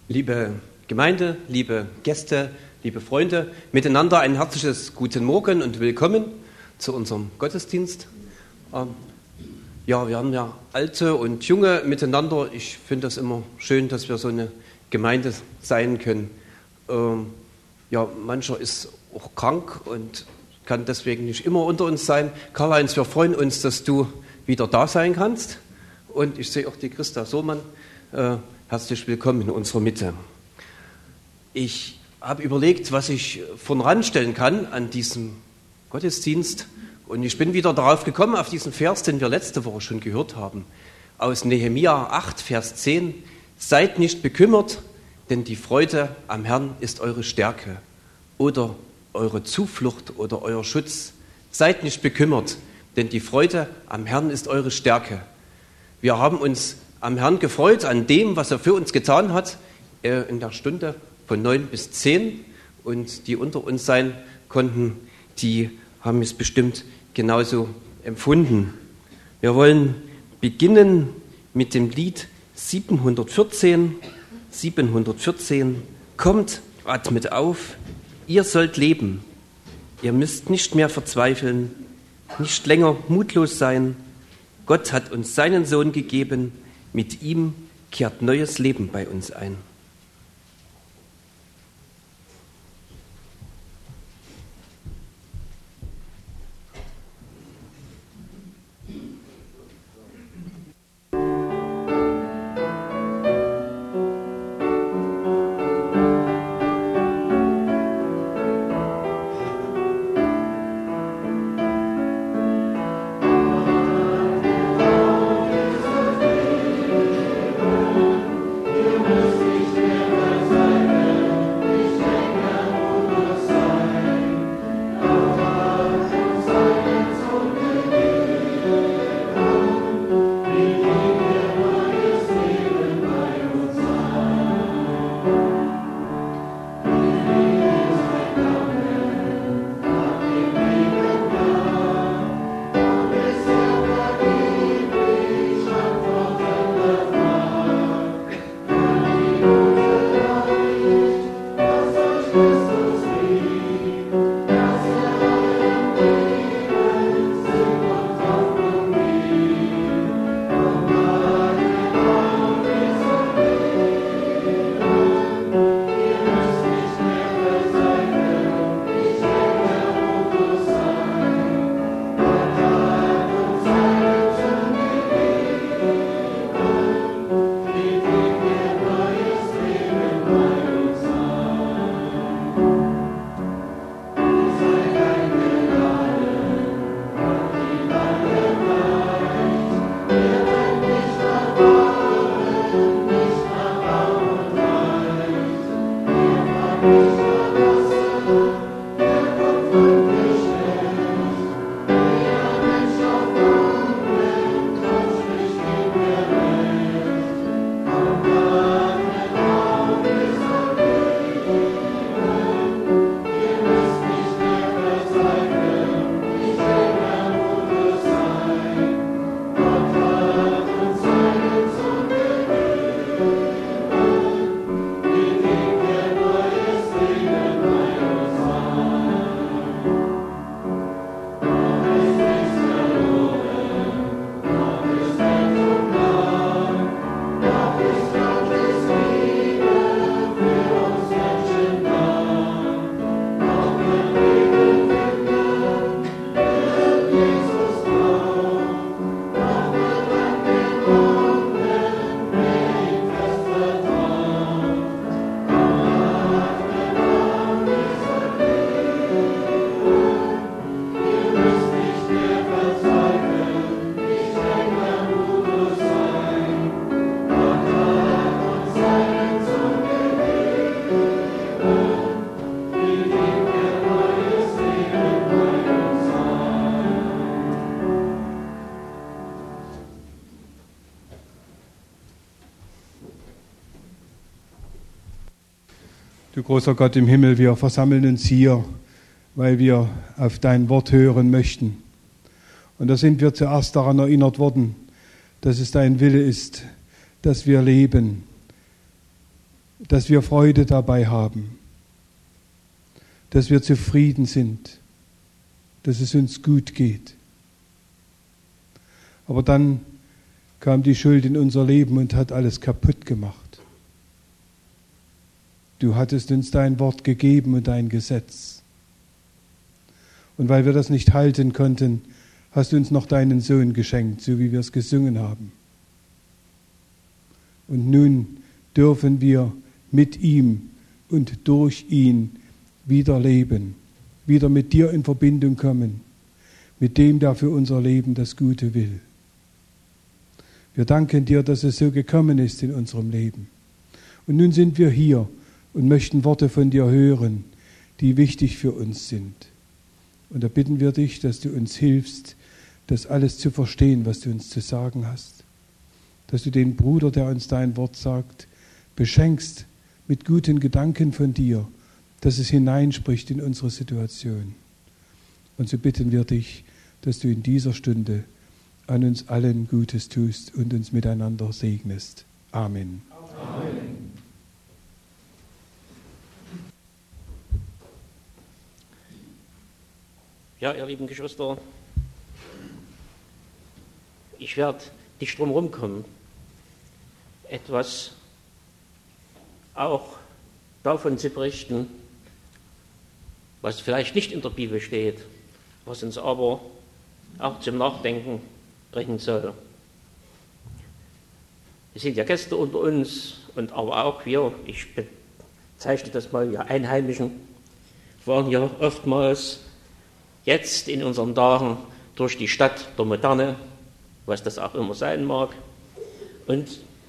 Liebe Gemeinde, liebe Gäste, liebe Freunde, miteinander ein herzliches Guten Morgen und willkommen zu unserem Gottesdienst. Wir haben ja Alte und Junge miteinander. Ich finde das immer schön, dass wir so eine Gemeinde sein können. Mancher ist auch krank und kann deswegen nicht immer unter uns sein. Karl-Heinz, wir freuen uns, dass du wieder da sein kannst. Und ich sehe auch die Christa Sohmann. Herzlich willkommen in unserer Mitte. Ich habe überlegt, was ich voran stellen kann an diesem Gottesdienst. Und ich bin wieder darauf gekommen, auf diesen Vers, den wir letzte Woche schon gehört haben. Aus Nehemia 8, Vers 10. Seid nicht bekümmert, denn die Freude am Herrn ist eure Stärke oder eure Zuflucht oder euer Schutz. Seid nicht bekümmert, denn die Freude am Herrn ist eure Stärke. Wir haben uns am Herrn gefreut, an dem, was er für uns getan hat, in der Stunde von 9 bis 10. Und die unter uns sein konnten, die haben es bestimmt genauso empfunden. Wir wollen beginnen mit dem Lied 714. 714. Kommt, atmet auf, ihr sollt leben. Ihr müsst nicht mehr verzweifeln, nicht länger mutlos sein. Gott hat uns seinen Sohn gegeben. Mit ihm kehrt neues Leben bei uns ein. Du großer Gott im Himmel, wir versammeln uns hier, weil wir auf dein Wort hören möchten. Und da sind wir zuerst daran erinnert worden, dass es dein Wille ist, dass wir leben. dass wir Freude dabei haben, dass wir zufrieden sind, dass es uns gut geht. Aber dann kam die Schuld in unser Leben und hat alles kaputt gemacht. Du hattest uns dein Wort gegeben und dein Gesetz. Und weil wir das nicht halten konnten, hast du uns noch deinen Sohn geschenkt, so wie wir es gesungen haben. Und nun dürfen wir mit ihm und durch ihn wieder leben, wieder mit dir in Verbindung kommen, mit dem, der für unser Leben das Gute will. Wir danken dir, dass es so gekommen ist in unserem Leben. Und nun sind wir hier und möchten Worte von dir hören, die wichtig für uns sind. Und da bitten wir dich, dass du uns hilfst, das alles zu verstehen, was du uns zu sagen hast. Dass du den Bruder, der uns dein Wort sagt, beschenkst mit guten Gedanken von dir, dass es hineinspricht in unsere Situation. Und so bitten wir dich, dass du in dieser Stunde an uns allen Gutes tust und uns miteinander segnest. Amen. Amen. Ja, ihr lieben Geschwister, ich werde nicht drum rumkommen, etwas auch davon zu berichten, was vielleicht nicht in der Bibel steht, was uns aber auch zum Nachdenken bringen soll. Es sind ja Gäste unter uns und aber auch wir, ich bezeichne das mal, wir Einheimischen, waren ja oftmals jetzt in unseren Tagen durch die Stadt der Moderne, was das auch immer sein mag. Und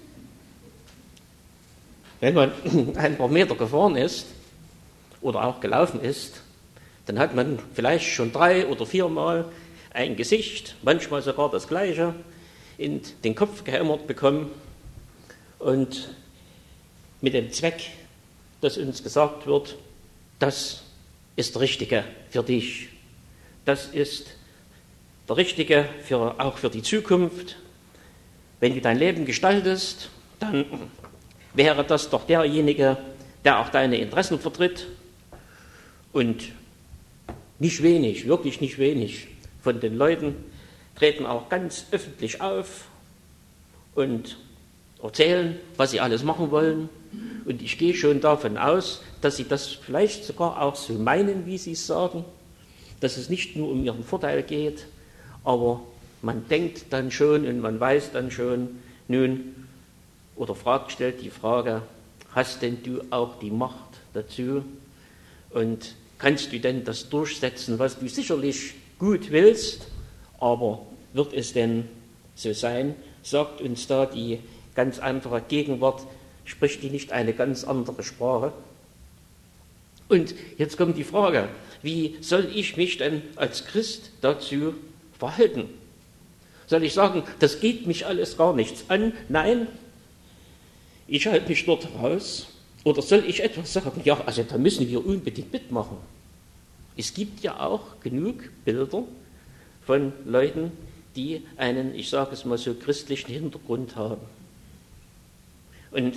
wenn man ein paar Meter gefahren ist oder auch gelaufen ist, dann hat man vielleicht schon 3 oder 4 Mal ein Gesicht, manchmal sogar das gleiche, in den Kopf gehämmert bekommen und mit dem Zweck, dass uns gesagt wird, das ist der Richtige für dich. Das ist der Richtige auch für die Zukunft. Wenn du dein Leben gestaltest, dann wäre das doch derjenige, der auch deine Interessen vertritt. Und nicht wenig, wirklich nicht wenig von den Leuten treten auch ganz öffentlich auf und erzählen, was sie alles machen wollen. Und ich gehe schon davon aus, dass sie das vielleicht sogar auch so meinen, wie sie es sagen, dass es nicht nur um ihren Vorteil geht, aber man denkt dann schon und man weiß dann schon, nun, oder stellt die Frage, hast denn du auch die Macht dazu und kannst du denn das durchsetzen, was du sicherlich gut willst, aber wird es denn so sein? Sagt uns da die ganz einfache Gegenwart, spricht die nicht eine ganz andere Sprache? Und jetzt kommt die Frage, wie soll ich mich denn als Christ dazu verhalten? Soll ich sagen, das geht mich alles gar nichts an? Nein, ich halte mich dort raus. Oder soll ich etwas sagen? Ja, also da müssen wir unbedingt mitmachen. Es gibt ja auch genug Bilder von Leuten, die einen, ich sage es mal so, christlichen Hintergrund haben. Und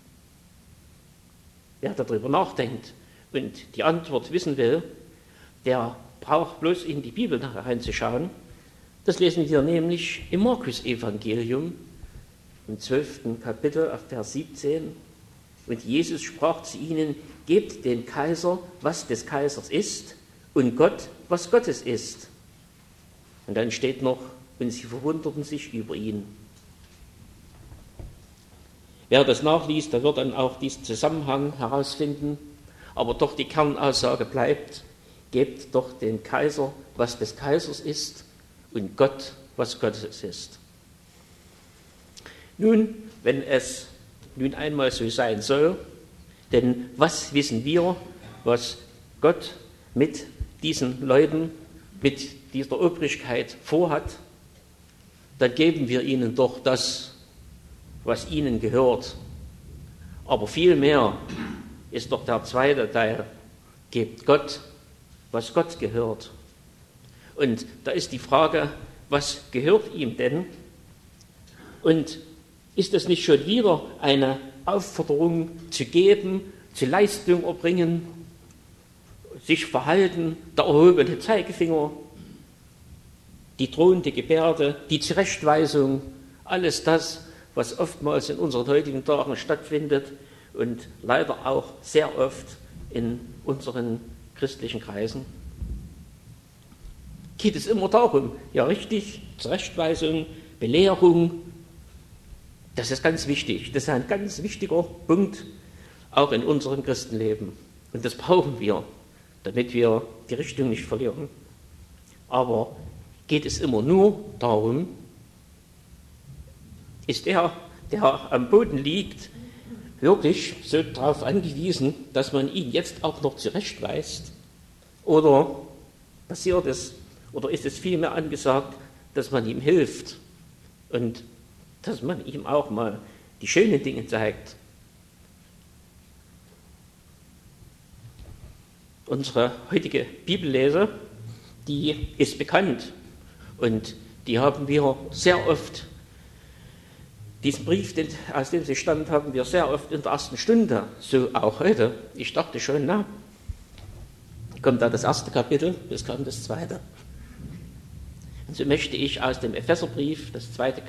wer darüber nachdenkt und die Antwort wissen will, der braucht bloß in die Bibel reinzuschauen. Das lesen wir nämlich im Markus-Evangelium, im 12. Kapitel, auf Vers 17. Und Jesus sprach zu ihnen, gebt dem Kaiser, was des Kaisers ist, und Gott, was Gottes ist. Und dann steht noch, und sie verwunderten sich über ihn. Wer das nachliest, der wird dann auch diesen Zusammenhang herausfinden. Aber doch die Kernaussage bleibt, gebt doch dem Kaiser, was des Kaisers ist, und Gott, was Gottes ist. Nun, wenn es nun einmal so sein soll, denn was wissen wir, was Gott mit diesen Leuten, mit dieser Obrigkeit vorhat, dann geben wir ihnen doch das, was ihnen gehört. Aber vielmehr ist doch der zweite Teil, gebt Gott, was Gott gehört. Und da ist die Frage, was gehört ihm denn? Und Ist es nicht schon wieder eine Aufforderung zu geben, zu Leistung erbringen, sich verhalten, der erhobene Zeigefinger, die drohende Gebärde, die Zurechtweisung, alles das, was oftmals in unseren heutigen Tagen stattfindet und leider auch sehr oft in unseren christlichen Kreisen? Geht es immer darum, ja richtig, Zurechtweisung, Belehrung, das ist ganz wichtig, das ist ein ganz wichtiger Punkt, auch in unserem Christenleben. Und das brauchen wir, damit wir die Richtung nicht verlieren. Aber geht es immer nur darum, ist der am Boden liegt, wirklich so darauf angewiesen, dass man ihn jetzt auch noch zurechtweist? Oder passiert es, oder ist es vielmehr angesagt, dass man ihm hilft und dass man ihm auch mal die schönen Dinge zeigt? Unsere heutige Bibellese, die ist bekannt und die haben wir sehr oft, diesen Brief, aus dem sie stammt, haben wir sehr oft in der ersten Stunde, so auch heute. Ich dachte schon, na, kommt da das erste Kapitel, es kam das zweite. Und so möchte ich aus dem Epheserbrief das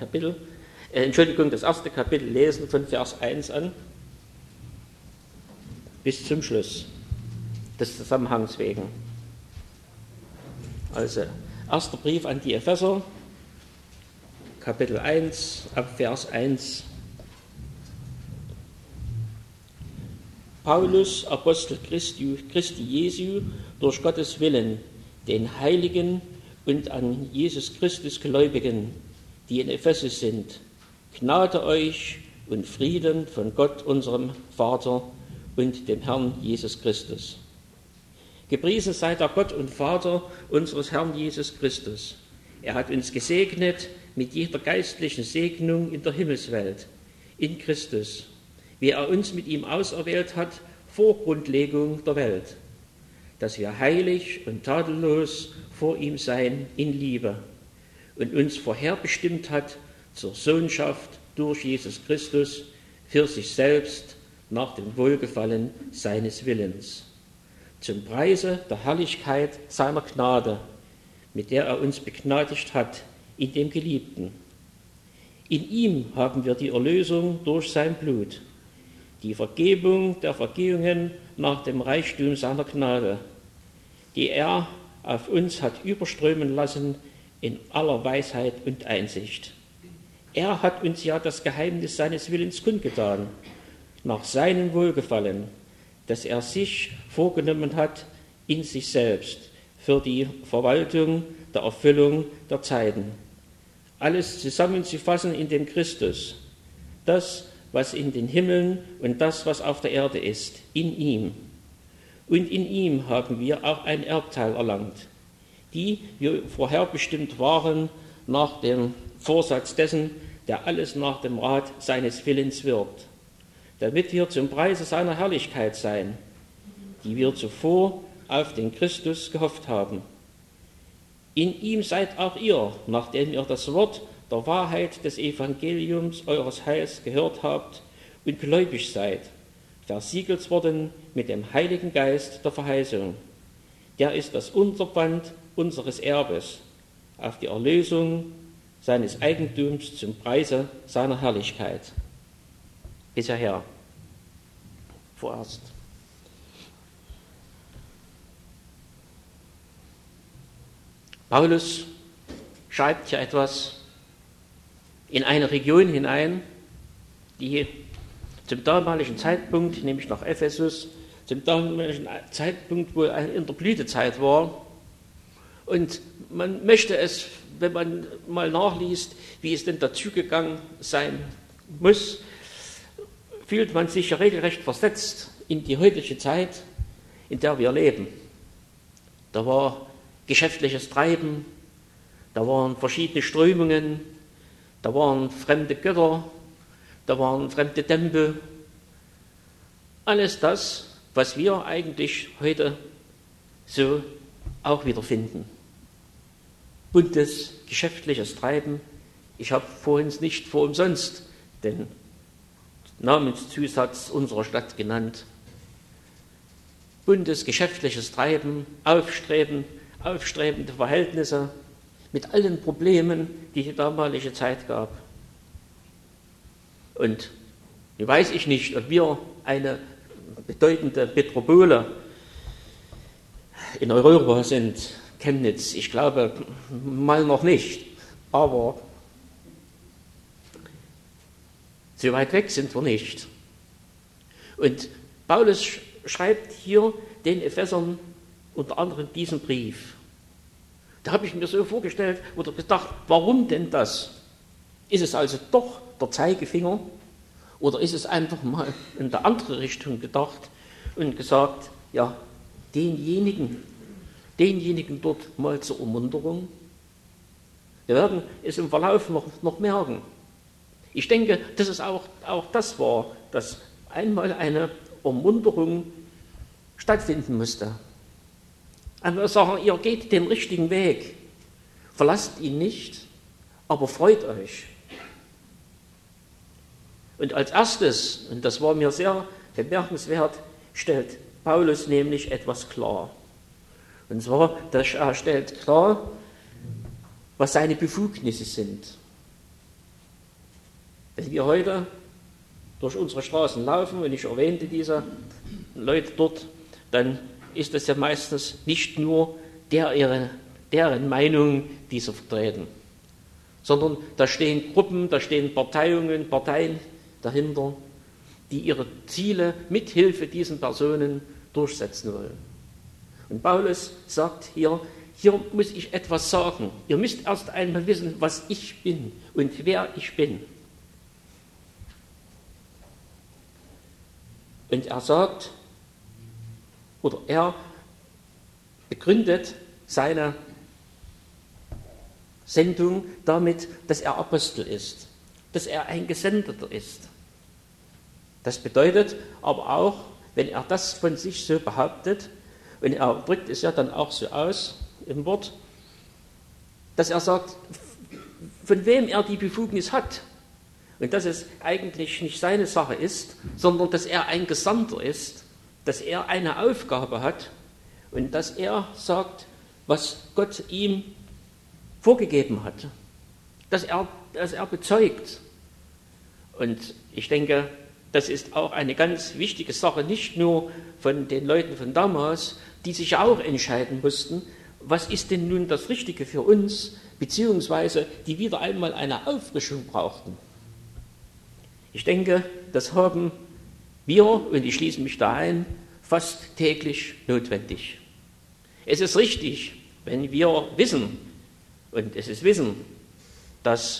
erste Kapitel lesen von Vers 1 an bis zum Schluss, des Zusammenhangs wegen. Also, erster Brief an die Epheser, Kapitel 1, ab Vers 1. Paulus, Apostel Christi Jesu, durch Gottes Willen, den Heiligen und an Jesus Christus Gläubigen, die in Ephesus sind, Gnade euch und Frieden von Gott, unserem Vater und dem Herrn Jesus Christus. Gepriesen sei der Gott und Vater unseres Herrn Jesus Christus. Er hat uns gesegnet mit jeder geistlichen Segnung in der Himmelswelt, in Christus, wie er uns mit ihm auserwählt hat vor Grundlegung der Welt, dass wir heilig und tadellos vor ihm sein in Liebe und uns vorherbestimmt hat zur Sohnschaft durch Jesus Christus für sich selbst nach dem Wohlgefallen seines Willens, zum Preise der Herrlichkeit seiner Gnade, mit der er uns begnadigt hat in dem Geliebten. In ihm haben wir die Erlösung durch sein Blut, die Vergebung der Vergehungen nach dem Reichtum seiner Gnade, die er auf uns hat überströmen lassen in aller Weisheit und Einsicht. Er hat uns ja das Geheimnis seines Willens kundgetan, nach seinem Wohlgefallen, das er sich vorgenommen hat in sich selbst für die Verwaltung der Erfüllung der Zeiten. Alles zusammenzufassen in dem Christus, das, was in den Himmeln und das, was auf der Erde ist, in ihm. Und in ihm haben wir auch ein Erbteil erlangt, die wir vorherbestimmt waren nach dem Vorsatz dessen, der alles nach dem Rat seines Willens wirkt, damit wir zum Preise seiner Herrlichkeit sein, die wir zuvor auf den Christus gehofft haben. In ihm seid auch ihr, nachdem ihr das Wort der Wahrheit des Evangeliums eures Heils gehört habt und gläubig seid, versiegelt worden mit dem Heiligen Geist der Verheißung. Der ist das Unterband unseres Erbes auf die Erlösung seines Eigentums zum Preise seiner Herrlichkeit. Bis hierher vorerst. Paulus schreibt hier etwas in eine Region hinein, die zum damaligen Zeitpunkt, nämlich nach Ephesus, zum damaligen Zeitpunkt wohl in der Blütezeit war. Und man möchte es, wenn man mal nachliest, wie es denn dazugegangen sein muss, fühlt man sich ja regelrecht versetzt in die heutige Zeit, in der wir leben. Da war geschäftliches Treiben, da waren verschiedene Strömungen, da waren fremde Götter, da waren fremde Tempel. Alles das, was wir eigentlich heute so auch wiederfinden. Buntes geschäftliches Treiben. Ich habe vorhin nicht vor umsonst den Namenszusatz unserer Stadt genannt. Buntes geschäftliches Treiben, aufstrebende Verhältnisse mit allen Problemen, die die damalige Zeit gab. Und nun weiß ich nicht, ob wir eine bedeutende Metropole in Europa sind, Chemnitz. Ich glaube mal noch nicht, aber so weit weg sind wir nicht. Und Paulus schreibt hier den Ephesern unter anderem diesen Brief. Da habe ich mir so vorgestellt oder gedacht, warum denn das? Ist es also doch der Zeigefinger oder ist es einfach mal in der andere Richtung gedacht und gesagt, ja, denjenigen dort mal zur Ermunterung? Wir werden es im Verlauf noch merken. Ich denke, dass es auch das war, dass einmal eine Ermunterung stattfinden musste. Einmal sagen, ihr geht den richtigen Weg, verlasst ihn nicht, aber freut euch. Und als erstes, und das war mir sehr bemerkenswert, stellt Paulus nämlich etwas klar. Und zwar, er stellt klar, was seine Befugnisse sind. Wenn wir heute durch unsere Straßen laufen, und ich erwähnte diese Leute dort, dann ist es ja meistens nicht nur deren Meinung, die sie vertreten, sondern da stehen Gruppen, da stehen Parteien dahinter, die ihre Ziele mithilfe diesen Personen durchsetzen wollen. Und Paulus sagt hier muss ich etwas sagen. Ihr müsst erst einmal wissen, was ich bin und wer ich bin. Und er sagt, oder er begründet seine Sendung damit, dass er Apostel ist, dass er ein Gesendeter ist. Das bedeutet aber auch, wenn er das von sich so behauptet, und er drückt es ja dann auch so aus im Wort, dass er sagt, von wem er die Befugnis hat. Und dass es eigentlich nicht seine Sache ist, sondern dass er ein Gesandter ist, dass er eine Aufgabe hat und dass er sagt, was Gott ihm vorgegeben hat, dass er bezeugt. Und ich denke, das ist auch eine ganz wichtige Sache, nicht nur von den Leuten von damals, die sich auch entscheiden mussten, was ist denn nun das Richtige für uns, beziehungsweise die wieder einmal eine Auffrischung brauchten. Ich denke, das haben wir, und ich schließe mich da ein, fast täglich notwendig. Es ist richtig, wenn wir wissen, und es ist Wissen, dass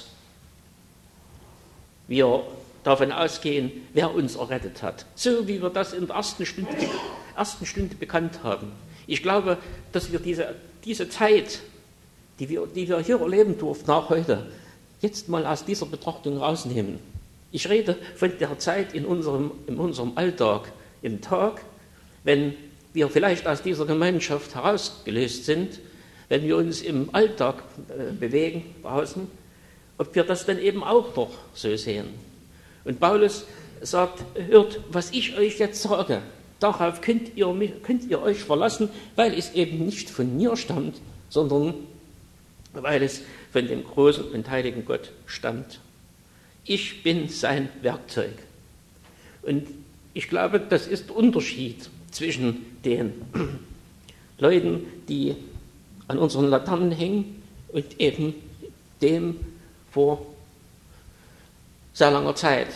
wir davon ausgehen, wer uns errettet hat. So wie wir das in der ersten Stunde bekannt haben. Ich glaube, dass wir diese Zeit, die wir hier erleben durften, auch heute, jetzt mal aus dieser Betrachtung rausnehmen. Ich rede von der Zeit in unserem Alltag, im Tag, wenn wir vielleicht aus dieser Gemeinschaft herausgelöst sind, wenn wir uns im Alltag bewegen draußen, ob wir das dann eben auch noch so sehen. Und Paulus sagt, hört, was ich euch jetzt sage, darauf könnt ihr euch verlassen, weil es eben nicht von mir stammt, sondern weil es von dem großen und heiligen Gott stammt. Ich bin sein Werkzeug. Und ich glaube, das ist der Unterschied zwischen den Leuten, die an unseren Laternen hängen und eben dem vor sehr langer Zeit.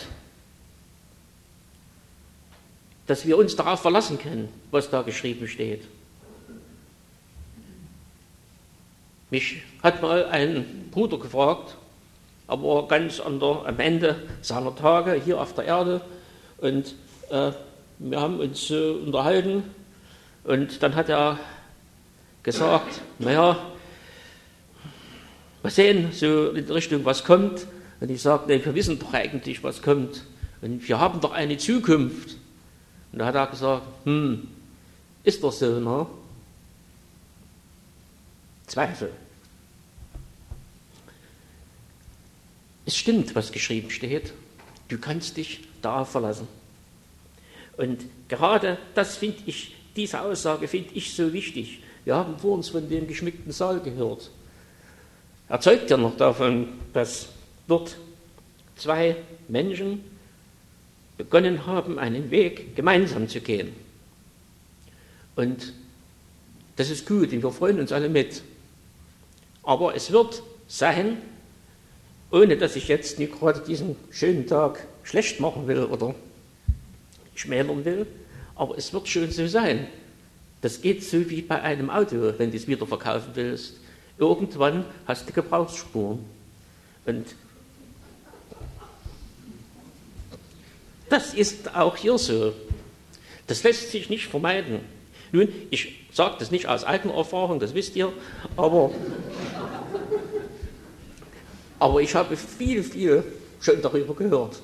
Dass wir uns darauf verlassen können, was da geschrieben steht. Mich hat mal ein Bruder gefragt, aber ganz am Ende seiner Tage hier auf der Erde, und wir haben uns unterhalten, und dann hat er gesagt, naja, mal sehen, so in die Richtung, was kommt. Und ich sagte, nee, wir wissen doch eigentlich, was kommt. Und wir haben doch eine Zukunft. Und da hat er gesagt, ist doch so, ne? Zweifel. Es stimmt, was geschrieben steht. Du kannst dich darauf verlassen. Und gerade das finde ich, diese Aussage finde ich so wichtig. Wir haben vor uns von dem geschmückten Saal gehört. Er zeugt ja noch davon, dass dort zwei Menschen begonnen haben, einen Weg gemeinsam zu gehen. Und das ist gut und wir freuen uns alle mit. Aber es wird sein, ohne dass ich jetzt nicht gerade diesen schönen Tag schlecht machen will oder schmälern will, aber es wird schon so sein. Das geht so wie bei einem Auto, wenn du es wieder verkaufen willst. Irgendwann hast du Gebrauchsspuren. Und das ist auch hier so. Das lässt sich nicht vermeiden. Nun, ich sage das nicht aus eigener Erfahrung, das wisst ihr, aber ich habe viel schon darüber gehört.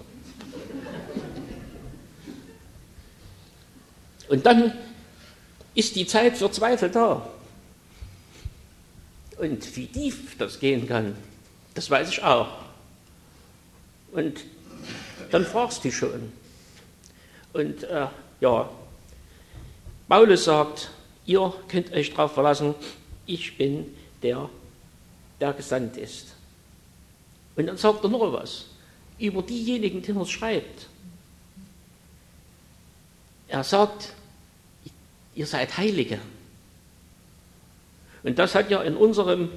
Und dann ist die Zeit für Zweifel da. Und wie tief das gehen kann, das weiß ich auch. Und dann fragst du schon. Und Paulus sagt, ihr könnt euch darauf verlassen, ich bin der gesandt ist. Und dann sagt er noch was über diejenigen, denen er es schreibt. Er sagt, ihr seid Heilige. Und das hat ja in unserer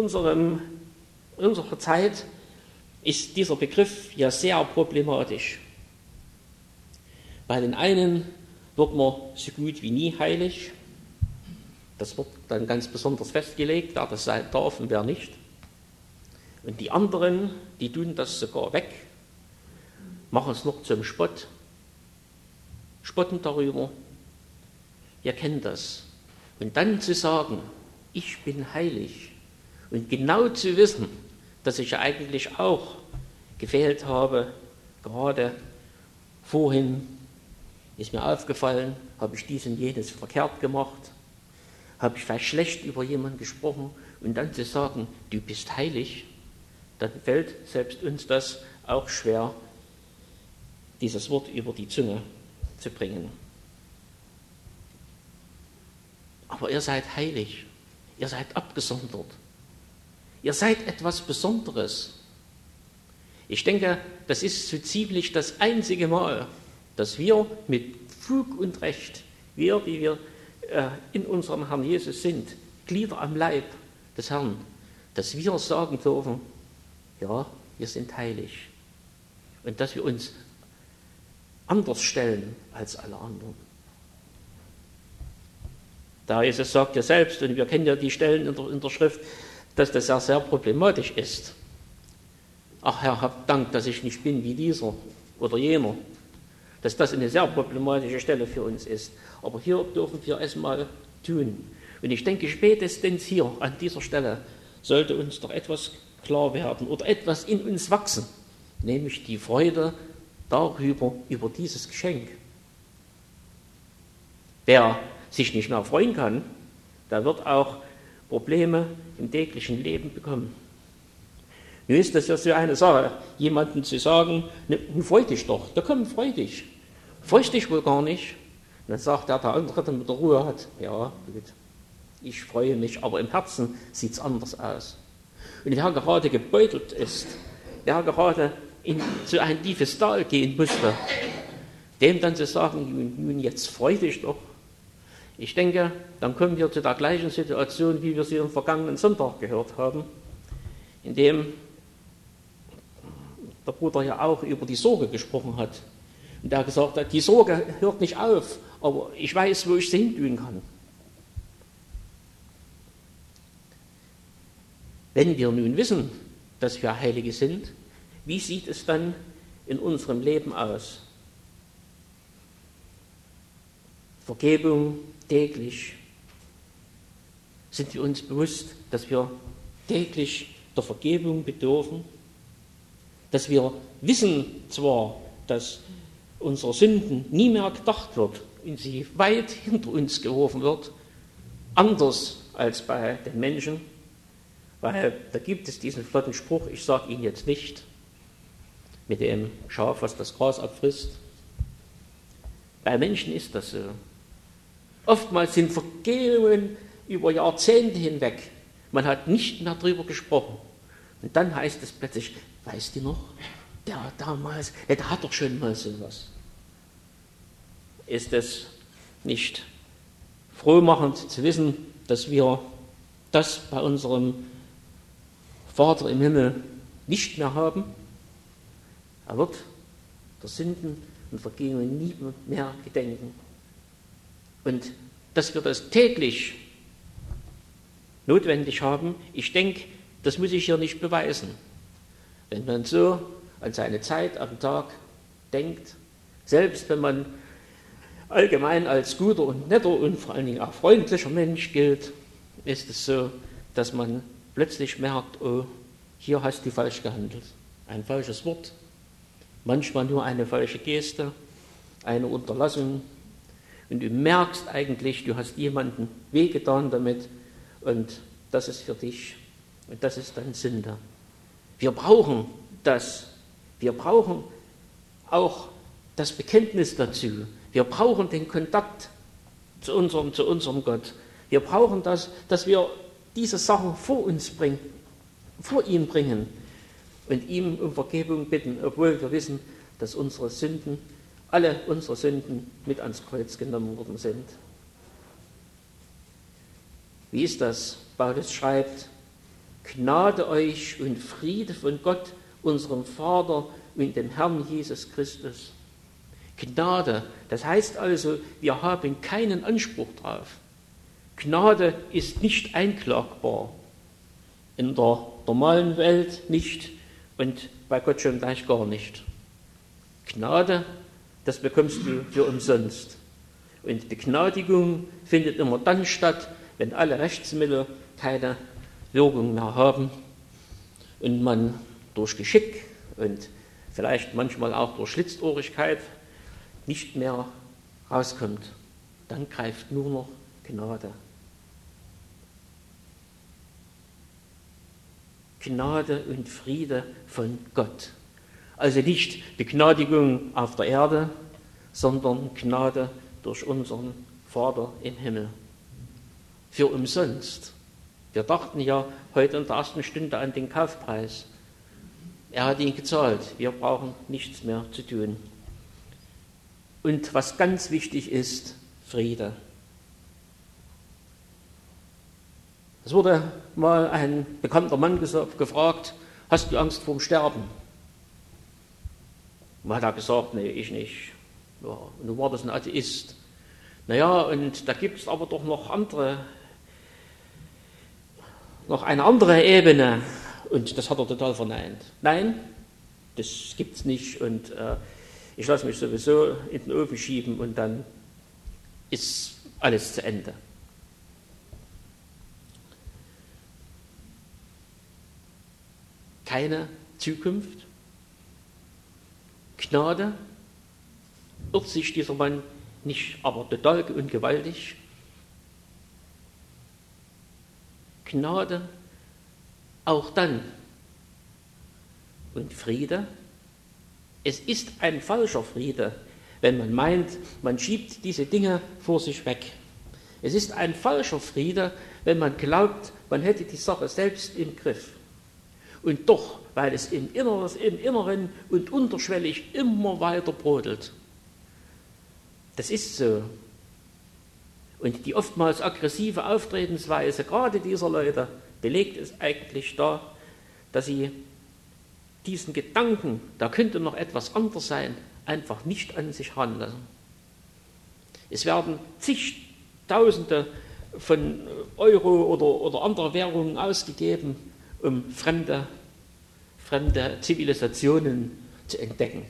Zeit ist dieser Begriff ja sehr problematisch. Bei den einen wird man so gut wie nie heilig. Das wird dann ganz besonders festgelegt, wer das sein darf und wer nicht. Und die anderen, die tun das sogar weg, machen es noch zum Spott, spotten darüber. Ihr kennt das. Und dann zu sagen, ich bin heilig und genau zu wissen, dass ich ja eigentlich auch gefehlt habe, gerade vorhin ist mir aufgefallen, habe ich dies und jenes verkehrt gemacht, habe ich vielleicht schlecht über jemanden gesprochen und dann zu sagen, du bist heilig, dann fällt selbst uns das auch schwer, dieses Wort über die Zunge zu bringen. Aber ihr seid heilig, ihr seid abgesondert, ihr seid etwas Besonderes. Ich denke, das ist so ziemlich das einzige Mal, dass wir mit Fug und Recht, wir, wie wir in unserem Herrn Jesus sind, Glieder am Leib des Herrn, dass wir sagen dürfen, ja, wir sind heilig. Und dass wir uns anders stellen als alle anderen. Da Jesus sagt ja selbst, und wir kennen ja die Stellen in der Schrift, dass das sehr, sehr problematisch ist. Ach Herr, hab Dank, dass ich nicht bin wie dieser oder jener. Dass das eine sehr problematische Stelle für uns ist. Aber hier dürfen wir es mal tun. Und ich denke, spätestens hier an dieser Stelle sollte uns doch etwas klar werden oder etwas in uns wachsen, nämlich die Freude darüber, über dieses Geschenk. Wer sich nicht mehr freuen kann, der wird auch Probleme im täglichen Leben bekommen. Nun ist das ja so eine Sache, jemandem zu sagen, nun freu dich doch, da komm, freu dich. Freust dich wohl gar nicht? Und dann sagt der andere, damit er Ruhe hat, ja, gut, ich freue mich, aber im Herzen sieht es anders aus. Und wer gerade gebeutelt ist, wer gerade in so ein tiefes Tal gehen musste, dem dann zu sagen, nun jetzt freu dich doch. Ich denke, dann kommen wir zu der gleichen Situation, wie wir sie am vergangenen Sonntag gehört haben, in dem der Bruder ja auch über die Sorge gesprochen hat. Und der gesagt hat, die Sorge hört nicht auf, aber ich weiß, wo ich sie hintun kann. Wenn wir nun wissen, dass wir Heilige sind, wie sieht es dann in unserem Leben aus? Vergebung täglich. Sind wir uns bewusst, dass wir täglich der Vergebung bedürfen? Dass wir wissen zwar, dass unsere Sünden nie mehr gedacht wird und sie weit hinter uns geworfen wird, anders als bei den Menschen, weil da gibt es diesen flotten Spruch, ich sage ihn jetzt nicht. mit dem Schaf, was das Gras abfrisst. Bei Menschen ist das so. Oftmals sind Vergehungen über Jahrzehnte hinweg. Man hat nicht mehr darüber gesprochen. Und dann heißt es plötzlich, weißt du noch, der damals, der hat doch schon mal sowas. Ist es nicht frohmachend zu wissen, dass wir das bei unserem Vater im Himmel nicht mehr haben? Er wird der Sünden und Vergehungen nie mehr gedenken. Und dass wir das täglich notwendig haben, ich denke, das muss ich hier nicht beweisen. Wenn man so an seine Zeit am Tag denkt, selbst wenn man allgemein als guter und netter und vor allen Dingen auch freundlicher Mensch gilt, ist es so, dass man plötzlich merkt, oh, hier hast du falsch gehandelt. Ein falsches Wort, manchmal nur eine falsche Geste, eine Unterlassung. Und du merkst eigentlich, du hast jemandem wehgetan damit und das ist für dich und das ist dann Sünde. Wir brauchen das. Wir brauchen auch das Bekenntnis dazu. Wir brauchen den Kontakt zu unserem Gott. Wir brauchen das, dass wir diese Sachen vor ihn bringen und ihm um Vergebung bitten, obwohl wir wissen, dass alle unsere Sünden mit ans Kreuz genommen worden sind. Wie ist das? Paulus schreibt, Gnade euch und Friede von Gott, unserem Vater und dem Herrn Jesus Christus. Gnade, das heißt also, wir haben keinen Anspruch drauf. Gnade ist nicht einklagbar. In der normalen Welt nicht und bei Gott schon gleich gar nicht. Gnade, das bekommst du für umsonst. Und Begnadigung findet immer dann statt, wenn alle Rechtsmittel keine Wirkung mehr haben und man durch Geschick und vielleicht manchmal auch durch Schlitzohrigkeit nicht mehr rauskommt. Dann greift nur noch Gnade. Gnade und Friede von Gott. Also nicht Begnadigung auf der Erde, sondern Gnade durch unseren Vater im Himmel. Für umsonst. Wir dachten ja heute in der ersten Stunde an den Kaufpreis. Er hat ihn gezahlt. Wir brauchen nichts mehr zu tun. Und was ganz wichtig ist, Friede. Es wurde mal ein bekannter Mann gefragt, hast du Angst vorm Sterben? Man hat er gesagt, nee, ich nicht. Ja, und nun war das ein Atheist. Naja, und da gibt es aber doch noch eine andere Ebene. Und das hat er total verneint. Nein, das gibt es nicht. Und ich lasse mich sowieso in den Ofen schieben und dann ist alles zu Ende. Keine Zukunft, Gnade, irrt sich dieser Mann nicht aber total und gewaltig? Gnade auch dann. Und Friede? Es ist ein falscher Friede, wenn man meint, man schiebt diese Dinge vor sich weg. Es ist ein falscher Friede, wenn man glaubt, man hätte die Sache selbst im Griff. Und doch, weil es im Inneren und unterschwellig immer weiter brodelt. Das ist so. Und die oftmals aggressive Auftretensweise gerade dieser Leute belegt es eigentlich da, dass sie diesen Gedanken, da könnte noch etwas anderes sein, einfach nicht an sich heranlassen. Es werden zigtausende von Euro oder anderer Währungen ausgegeben, um fremde Zivilisationen zu entdecken.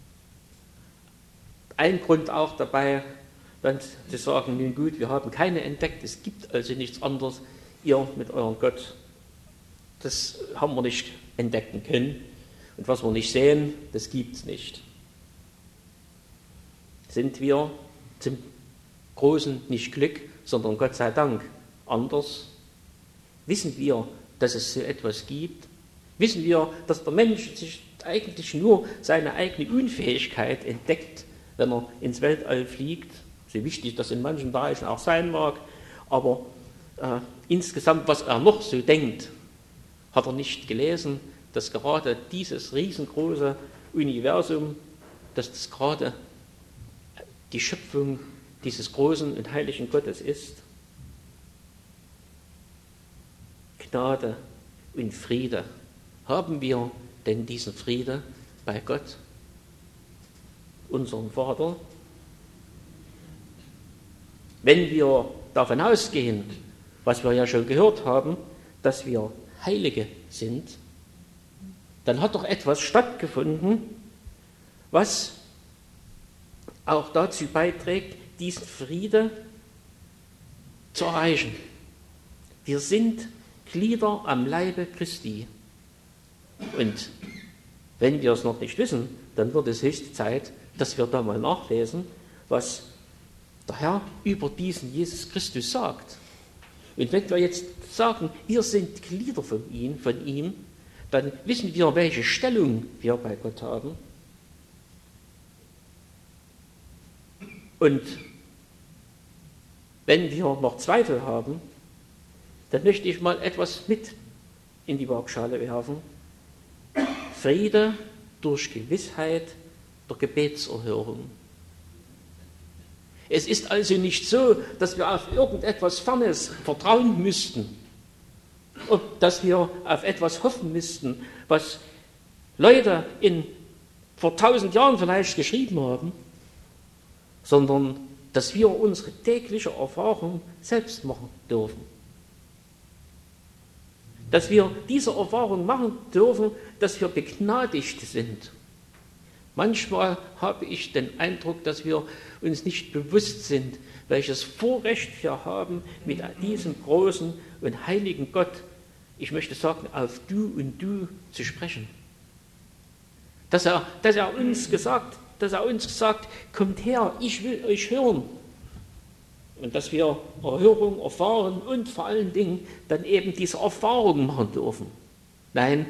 Ein Grund auch dabei, dann zu sagen, nun gut, wir haben keine entdeckt, es gibt also nichts anderes, ihr mit eurem Gott, das haben wir nicht entdecken können. Und was wir nicht sehen, das gibt es nicht. Sind wir zum großen nicht Glück, sondern Gott sei Dank anders? Wissen wir, dass es so etwas gibt? Wissen wir, dass der Mensch sich hat eigentlich nur seine eigene Unfähigkeit entdeckt, wenn er ins Weltall fliegt, so wichtig das in manchen Bereichen auch sein mag, aber insgesamt, was er noch so denkt, hat er nicht gelesen, dass gerade dieses riesengroße Universum, dass das gerade die Schöpfung dieses großen und heiligen Gottes ist. Gnade und Friede. Haben wir denn diesen Friede bei Gott, unserem Vater? Wenn wir davon ausgehen, was wir ja schon gehört haben, dass wir Heilige sind, dann hat doch etwas stattgefunden, was auch dazu beiträgt, diesen Friede zu erreichen. Wir sind Glieder am Leibe Christi. Und wenn wir es noch nicht wissen, dann wird es höchste Zeit, dass wir da mal nachlesen, was der Herr über diesen Jesus Christus sagt. Und wenn wir jetzt sagen, wir sind Glieder von ihm, dann wissen wir, welche Stellung wir bei Gott haben. Und wenn wir noch Zweifel haben, dann möchte ich mal etwas mit in die Waagschale werfen. Friede durch Gewissheit der Gebetserhörung. Es ist also nicht so, dass wir auf irgendetwas Fernes vertrauen müssten, dass wir auf etwas hoffen müssten, was Leute vor 1000 Jahren vielleicht geschrieben haben, sondern dass wir unsere tägliche Erfahrung selbst machen dürfen. Dass wir diese Erfahrung machen dürfen, dass wir begnadigt sind. Manchmal habe ich den Eindruck, dass wir uns nicht bewusst sind, welches Vorrecht wir haben, mit diesem großen und heiligen Gott, ich möchte sagen, auf Du und Du zu sprechen. Dass er uns gesagt, kommt her, ich will euch hören. Und dass wir Erhörung erfahren und vor allen Dingen dann eben diese Erfahrung machen dürfen. Nein,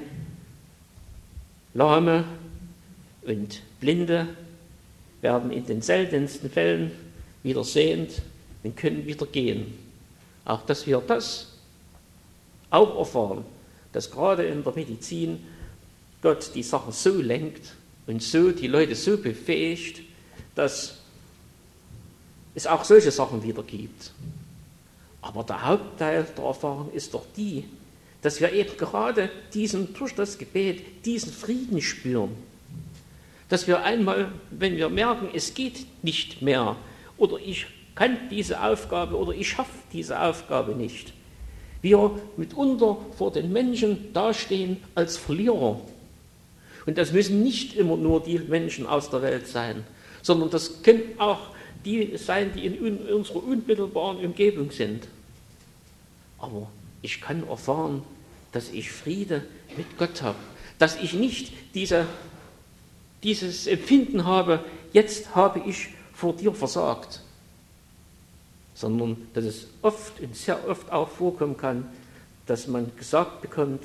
Lahme und Blinde werden in den seltensten Fällen wieder sehend und können wieder gehen. Auch dass wir das auch erfahren, dass gerade in der Medizin Gott die Sachen so lenkt und so die Leute so befähigt, dass es auch solche Sachen wieder gibt. Aber der Hauptteil der Erfahrung ist doch die, dass wir eben gerade durch das Gebet diesen Frieden spüren. Dass wir einmal, wenn wir merken, es geht nicht mehr oder ich kann diese Aufgabe oder ich schaffe diese Aufgabe nicht, wir mitunter vor den Menschen dastehen als Verlierer. Und das müssen nicht immer nur die Menschen aus der Welt sein, sondern das können auch die sein, die in unserer unmittelbaren Umgebung sind. Aber ich kann erfahren, dass ich Friede mit Gott habe, dass ich nicht dieses Empfinden habe, jetzt habe ich vor dir versagt, sondern dass es oft und sehr oft auch vorkommen kann, dass man gesagt bekommt,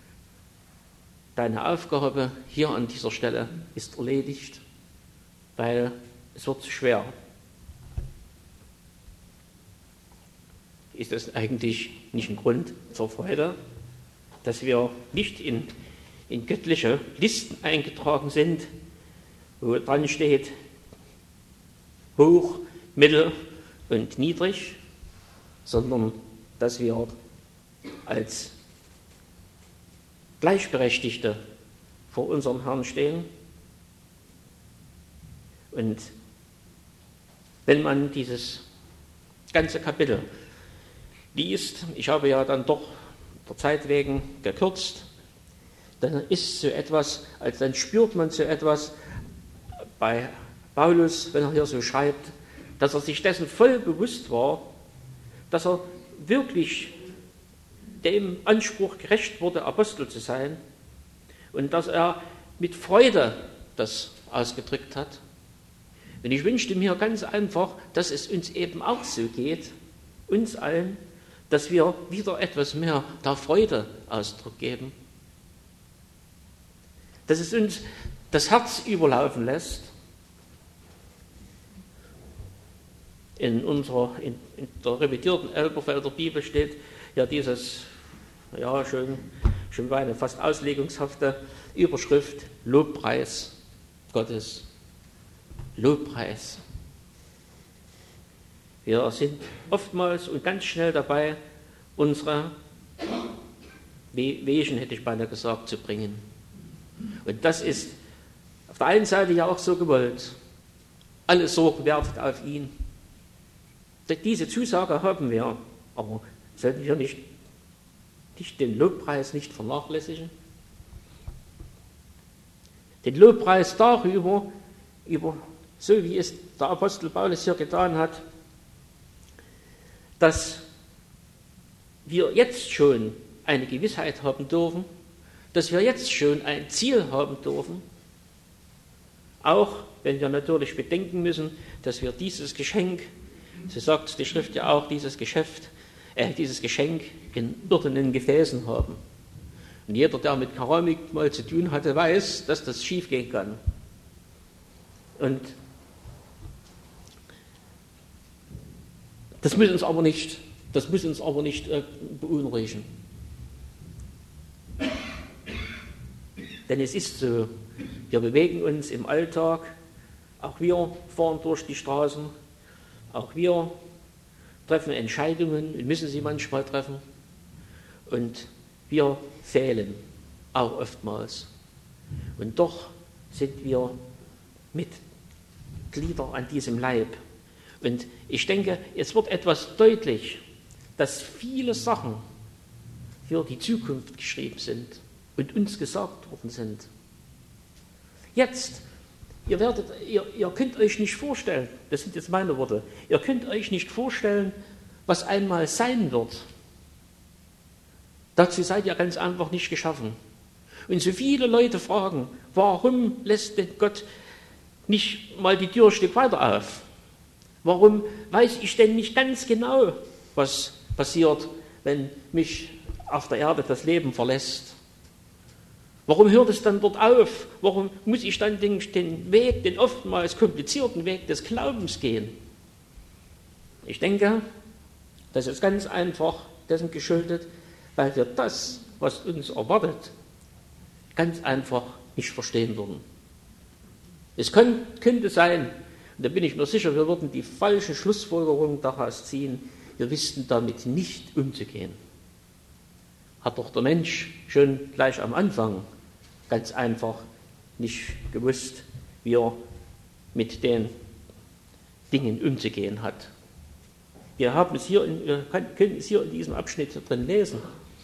deine Aufgabe hier an dieser Stelle ist erledigt, weil es wird zu schwer. Ist das eigentlich nicht ein Grund zur Freude, dass wir nicht in göttliche Listen eingetragen sind, wo dran steht, hoch, mittel und niedrig, sondern dass wir als Gleichberechtigte vor unserem Herrn stehen. Und wenn man dieses ganze Kapitel liest, ich habe ja dann doch der Zeit wegen gekürzt, dann ist so etwas, dann spürt man so etwas bei Paulus, wenn er hier so schreibt, dass er sich dessen voll bewusst war, dass er wirklich dem Anspruch gerecht wurde, Apostel zu sein und dass er mit Freude das ausgedrückt hat. Und ich wünschte mir ganz einfach, dass es uns eben auch so geht, uns allen, dass wir wieder etwas mehr der Freude Ausdruck geben. dass es uns das Herz überlaufen lässt. In der revidierten Elberfelder Bibel steht ja dieses, ja schon eine fast auslegungshafte Überschrift, Lobpreis Gottes. Lobpreis. Wir sind oftmals und ganz schnell dabei, unsere Wehchen, hätte ich beinahe gesagt, zu bringen. Und das ist auf der einen Seite ja auch so gewollt. Alle Sorgen wertet auf ihn. Diese Zusage haben wir, aber sollten wir nicht den Lobpreis nicht vernachlässigen? Den Lobpreis darüber, so wie es der Apostel Paulus hier getan hat, dass wir jetzt schon eine Gewissheit haben dürfen, dass wir jetzt schon ein Ziel haben dürfen, auch wenn wir natürlich bedenken müssen, dass wir dieses Geschenk, so sagt die Schrift ja auch, dieses Geschenk in irdenen Gefäßen haben. Und jeder, der mit Keramik mal zu tun hatte, weiß, dass das schief gehen kann. Und das muss uns aber nicht beunruhigen. Denn es ist so, wir bewegen uns im Alltag, auch wir fahren durch die Straßen, auch wir treffen Entscheidungen und müssen sie manchmal treffen. Und wir fehlen auch oftmals. Und doch sind wir Mitglieder an diesem Leib. Und ich denke, es wird etwas deutlich, dass viele Sachen für die Zukunft geschrieben sind und uns gesagt worden sind. Jetzt, ihr könnt euch nicht vorstellen, das sind jetzt meine Worte, ihr könnt euch nicht vorstellen, was einmal sein wird. Dazu seid ihr ganz einfach nicht geschaffen. Und so viele Leute fragen, warum lässt denn Gott nicht mal die Tür ein Stück weiter auf? Warum weiß ich denn nicht ganz genau, was passiert, wenn mich auf der Erde das Leben verlässt? Warum hört es dann dort auf? Warum muss ich dann den oftmals komplizierten Weg des Glaubens gehen? Ich denke, das ist ganz einfach dessen geschuldet, weil wir das, was uns erwartet, ganz einfach nicht verstehen würden. Es könnte sein, und da bin ich mir sicher, wir würden die falsche Schlussfolgerung daraus ziehen, wir wüssten damit nicht umzugehen. Hat doch der Mensch schon gleich am Anfang ganz einfach nicht gewusst, wie er mit den Dingen umzugehen hat. Wir können es hier in diesem Abschnitt drin lesen.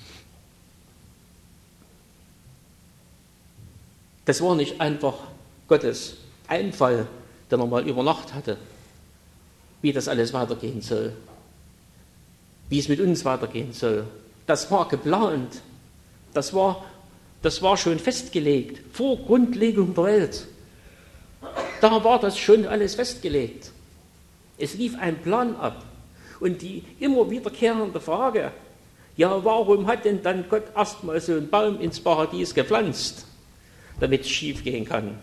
Das war nicht einfach Gottes Einfall, den er mal über Nacht hatte, wie das alles weitergehen soll, wie es mit uns weitergehen soll. Das war geplant, das war schon festgelegt, vor Grundlegung der Welt. Da war das schon alles festgelegt. Es lief ein Plan ab. Und die immer wiederkehrende Frage, ja, warum hat denn dann Gott erstmal so einen Baum ins Paradies gepflanzt, damit es schief gehen kann?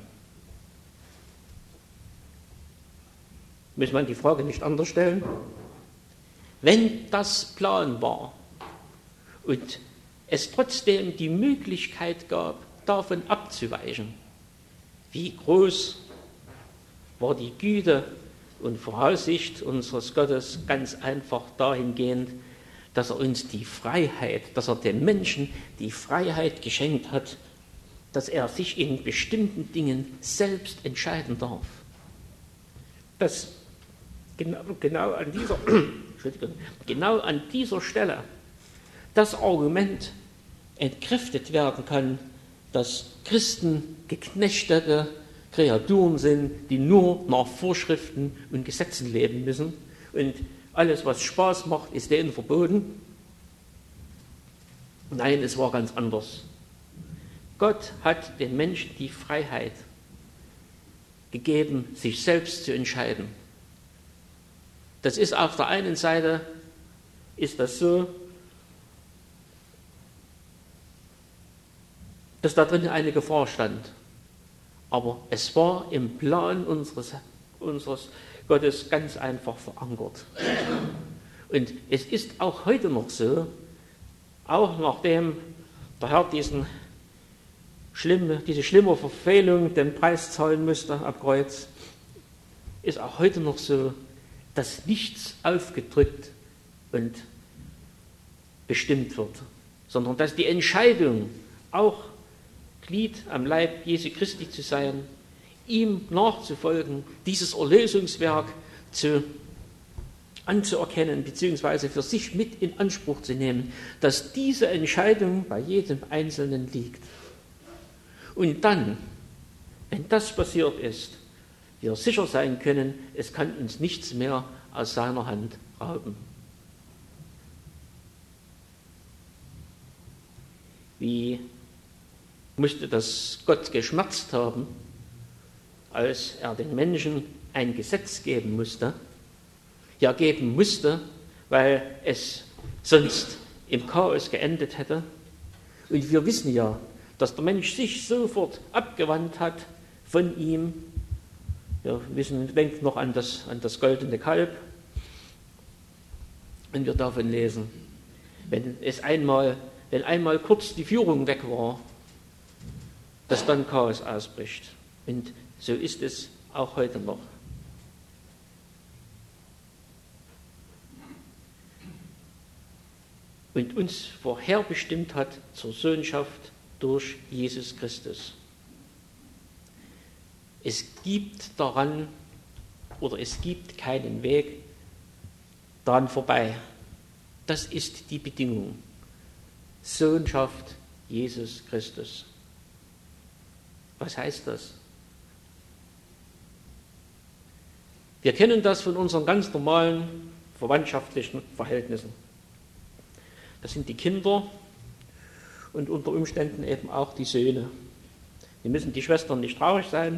Muss man die Frage nicht anders stellen? Wenn das Plan war und es trotzdem die Möglichkeit gab, davon abzuweichen, wie groß war die Güte und Voraussicht unseres Gottes ganz einfach dahingehend, dass er uns die Freiheit, dass er dem Menschen die Freiheit geschenkt hat, dass er sich in bestimmten Dingen selbst entscheiden darf. Dass genau an dieser Stelle das Argument entkräftet werden kann, dass Christen geknechtete Kreaturen sind, die nur nach Vorschriften und Gesetzen leben müssen und alles, was Spaß macht, ist denen verboten. Nein, es war ganz anders. Gott hat den Menschen die Freiheit gegeben, sich selbst zu entscheiden. Das ist auf der einen Seite, ist das so, dass da drin eine Gefahr stand. Aber es war im Plan unseres Gottes ganz einfach verankert. Und es ist auch heute noch so, auch nachdem der Herr diese schlimme Verfehlung den Preis zahlen musste am Kreuz, ist auch heute noch so, dass nichts aufgedrückt und bestimmt wird, sondern dass die Entscheidung, auch Glied am Leib Jesu Christi zu sein, ihm nachzufolgen, dieses Erlösungswerk anzuerkennen bzw. für sich mit in Anspruch zu nehmen, dass diese Entscheidung bei jedem Einzelnen liegt. Und dann, wenn das passiert ist, wir sicher sein können, es kann uns nichts mehr aus seiner Hand rauben. Wie musste das Gott geschmerzt haben, als er den Menschen ein Gesetz geben musste? Ja, geben musste, weil es sonst im Chaos geendet hätte. Und wir wissen ja, dass der Mensch sich sofort abgewandt hat von ihm. Wir denken noch an das goldene Kalb. Und wir davon lesen, wenn einmal kurz die Führung weg war, dass dann Chaos ausbricht. Und so ist es auch heute noch. Und uns vorherbestimmt hat zur Sohnschaft durch Jesus Christus. Es gibt keinen Weg daran vorbei. Das ist die Bedingung. Sohnschaft Jesus Christus. Was heißt das? Wir kennen das von unseren ganz normalen verwandtschaftlichen Verhältnissen. Das sind die Kinder und unter Umständen eben auch die Söhne. Die müssen die Schwestern nicht traurig sein.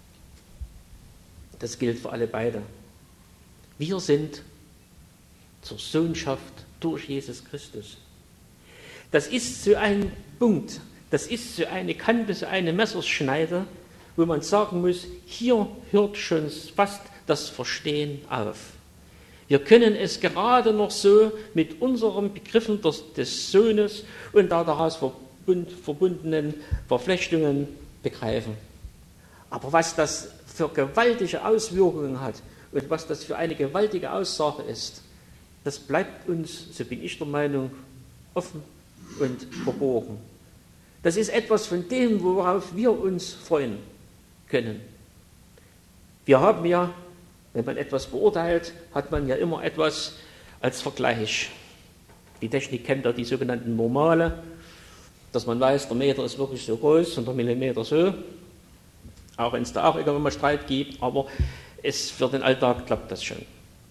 Das gilt für alle beide. Wir sind zur Sohnschaft durch Jesus Christus. Das ist so ein Punkt, das ist so eine Kante, so eine Messerschneide, wo man sagen muss, hier hört schon fast das Verstehen auf. Wir können es gerade noch so mit unseren Begriffen des Sohnes und daraus verbundenen Verflechtungen begreifen. Aber was das für gewaltige Auswirkungen hat und was das für eine gewaltige Aussage ist, das bleibt uns, so bin ich der Meinung, offen und verborgen. Das ist etwas von dem, worauf wir uns freuen können. Wir haben ja, wenn man etwas beurteilt, hat man ja immer etwas als Vergleich. Die Technik kennt ja die sogenannten Normale, dass man weiß, der Meter ist wirklich so groß und der Millimeter so, auch wenn es da auch irgendwann mal Streit gibt, aber für den Alltag klappt das schon.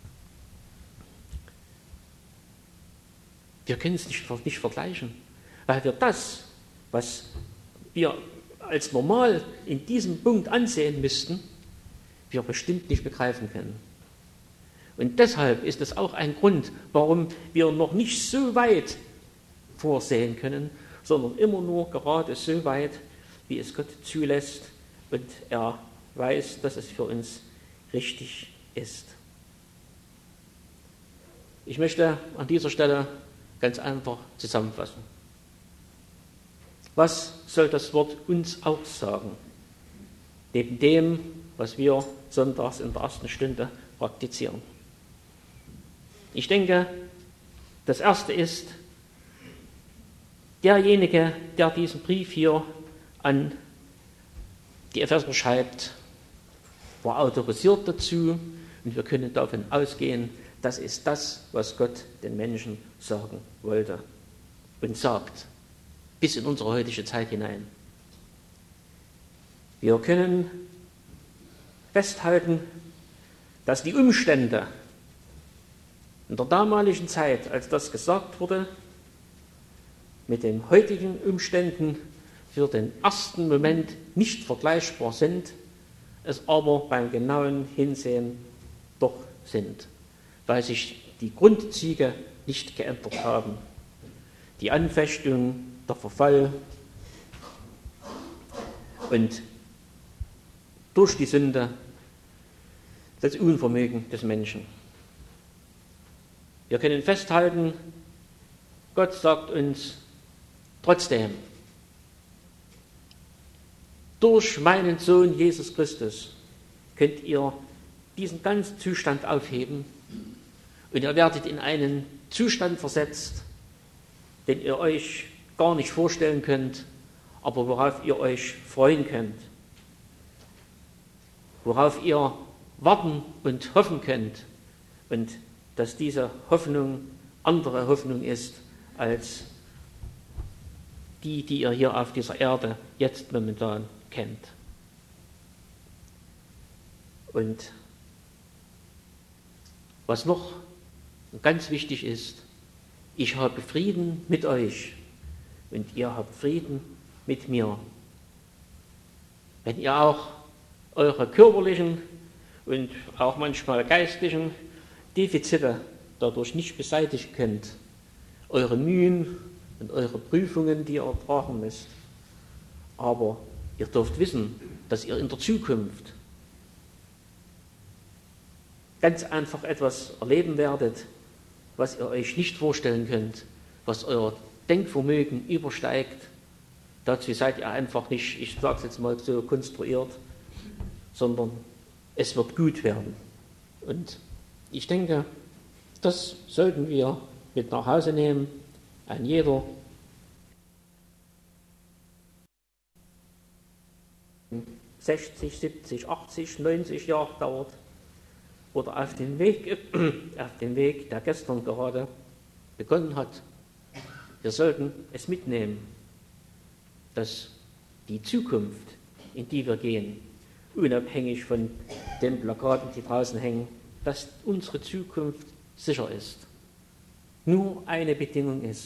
Wir können es nicht vergleichen, weil wir das, was wir als normal in diesem Punkt ansehen müssten, wir bestimmt nicht begreifen können. Und deshalb ist es auch ein Grund, warum wir noch nicht so weit vorsehen können, sondern immer nur gerade so weit, wie es Gott zulässt und er weiß, dass es für uns richtig ist. Ich möchte an dieser Stelle ganz einfach zusammenfassen. Was soll das Wort uns auch sagen? Neben dem, was wir sonntags in der ersten Stunde praktizieren. Ich denke, das Erste ist, derjenige, der diesen Brief hier an die Epheser schreibt, war autorisiert dazu und wir können davon ausgehen, das ist das, was Gott den Menschen sagen wollte und sagt, bis in unsere heutige Zeit hinein. Wir können festhalten, dass die Umstände in der damaligen Zeit, als das gesagt wurde, mit den heutigen Umständen für den ersten Moment nicht vergleichbar sind, es aber beim genauen Hinsehen doch sind, weil sich die Grundzüge nicht geändert haben. Die Anfechtung, der Verfall, und durch die Sünde das Unvermögen des Menschen. Wir können festhalten, Gott sagt uns trotzdem, durch meinen Sohn Jesus Christus könnt ihr diesen ganzen Zustand aufheben und ihr werdet in einen Zustand versetzt, den ihr euch gar nicht vorstellen könnt, aber worauf ihr euch freuen könnt, worauf ihr warten und hoffen könnt, und dass diese Hoffnung andere Hoffnung ist als die ihr hier auf dieser Erde jetzt momentan kennt. Und was noch ganz wichtig ist, ich habe Frieden mit euch und ihr habt Frieden mit mir. Wenn ihr auch eure körperlichen und auch manchmal geistlichen Defizite dadurch nicht beseitigen könnt, eure Mühen und eure Prüfungen, die ihr ertragen müsst, aber ihr dürft wissen, dass ihr in der Zukunft ganz einfach etwas erleben werdet, was ihr euch nicht vorstellen könnt, was euer Denkvermögen übersteigt. Dazu seid ihr einfach nicht, ich sage es jetzt mal so, konstruiert, sondern es wird gut werden. Und ich denke, das sollten wir mit nach Hause nehmen, ein jeder. 60, 70, 80, 90 Jahre dauert, oder auf den Weg, der gestern gerade begonnen hat. Wir sollten es mitnehmen, dass die Zukunft, in die wir gehen, unabhängig von den Plakaten, die draußen hängen, dass unsere Zukunft sicher ist. Nur eine Bedingung ist.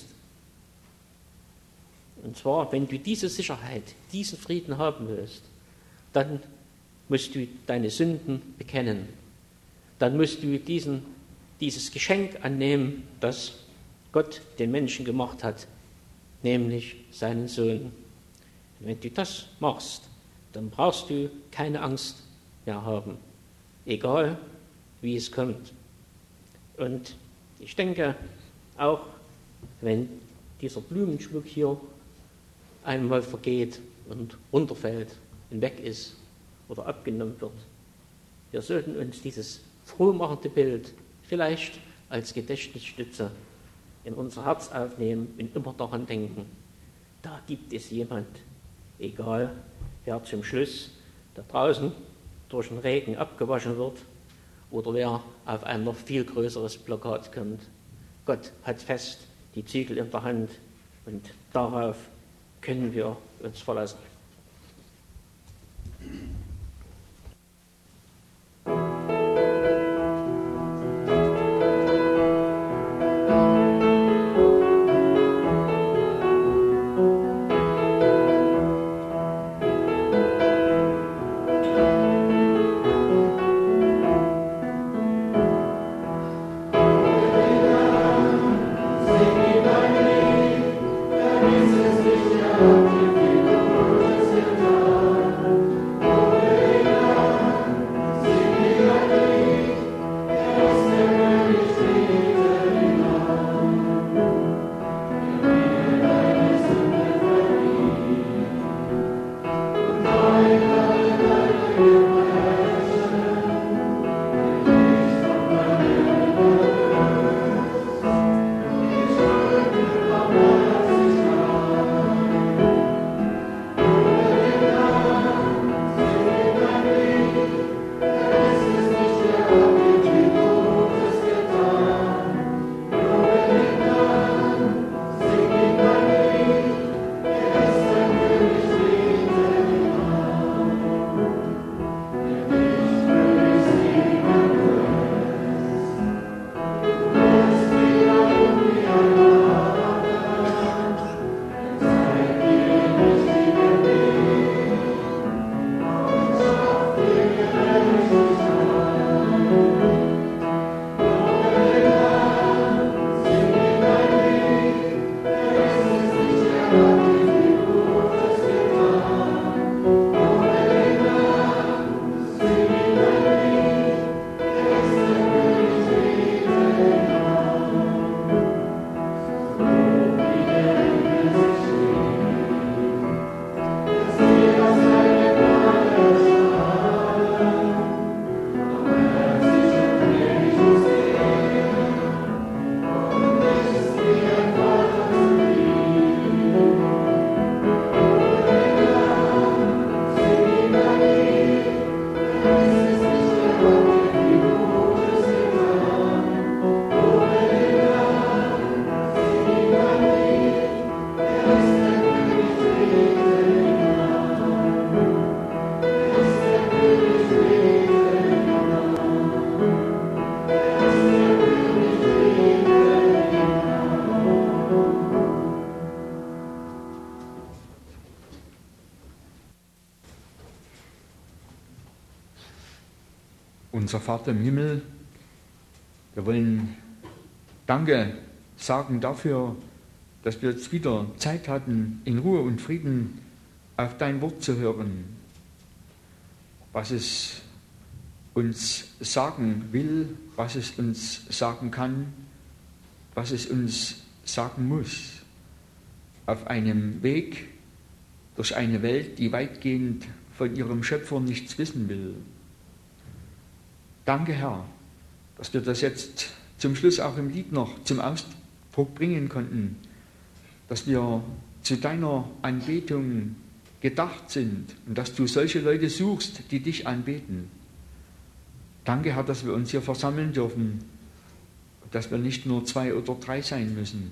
Und zwar, wenn du diese Sicherheit, diesen Frieden haben willst, dann musst du deine Sünden bekennen. Dann musst du dieses Geschenk annehmen, das Gott den Menschen gemacht hat, nämlich seinen Sohn. Und wenn du das machst, dann brauchst du keine Angst mehr haben, egal wie es kommt. Und ich denke, auch wenn dieser Blumenschmuck hier einmal vergeht und runterfällt und weg ist oder abgenommen wird, wir sollten uns dieses frohmachende Bild vielleicht als Gedächtnisstütze in unser Herz aufnehmen und immer daran denken, da gibt es jemand, egal wer zum Schluss da draußen durch den Regen abgewaschen wird oder wer auf ein noch viel größeres Plakat kommt. Gott hat fest die Zügel in der Hand und darauf können wir uns verlassen. Thank you. Unser Vater im Himmel, wir wollen Danke sagen dafür, dass wir jetzt wieder Zeit hatten, in Ruhe und Frieden auf dein Wort zu hören, was es uns sagen will, was es uns sagen kann, was es uns sagen muss, auf einem Weg durch eine Welt, die weitgehend von ihrem Schöpfer nichts wissen will. Danke, Herr, dass wir das jetzt zum Schluss auch im Lied noch zum Ausdruck bringen konnten, dass wir zu deiner Anbetung gedacht sind und dass du solche Leute suchst, die dich anbeten. Danke, Herr, dass wir uns hier versammeln dürfen und dass wir nicht nur 2 oder 3 sein müssen.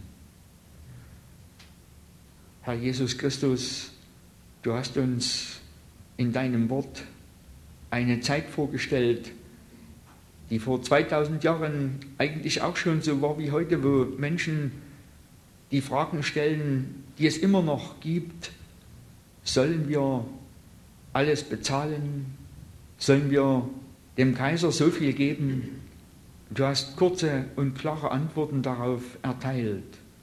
Herr Jesus Christus, du hast uns in deinem Wort eine Zeit vorgestellt, die vor 2000 Jahren eigentlich auch schon so war wie heute, wo Menschen die Fragen stellen, die es immer noch gibt. Sollen wir alles bezahlen? Sollen wir dem Kaiser so viel geben? Du hast kurze und klare Antworten darauf erteilt.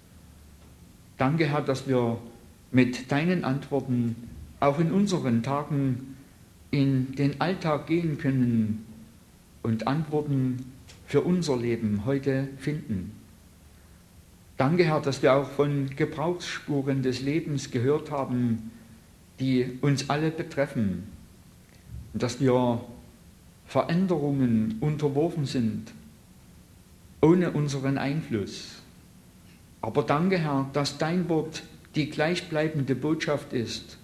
Danke, Herr, dass wir mit deinen Antworten auch in unseren Tagen in den Alltag gehen können und Antworten für unser Leben heute finden. Danke, Herr, dass wir auch von Gebrauchsspuren des Lebens gehört haben, die uns alle betreffen, und dass wir Veränderungen unterworfen sind, ohne unseren Einfluss. Aber danke, Herr, dass dein Wort die gleichbleibende Botschaft ist,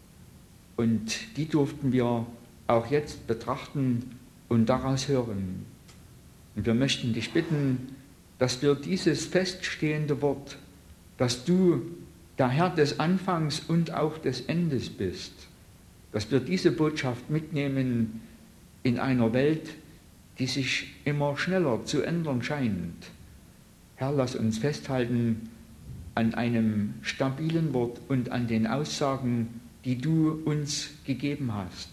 und die durften wir auch jetzt betrachten und daraus hören. Und wir möchten dich bitten, dass wir dieses feststehende Wort, dass du der Herr des Anfangs und auch des Endes bist, dass wir diese Botschaft mitnehmen in einer Welt, die sich immer schneller zu ändern scheint. Herr, lass uns festhalten an einem stabilen Wort und an den Aussagen, die du uns gegeben hast.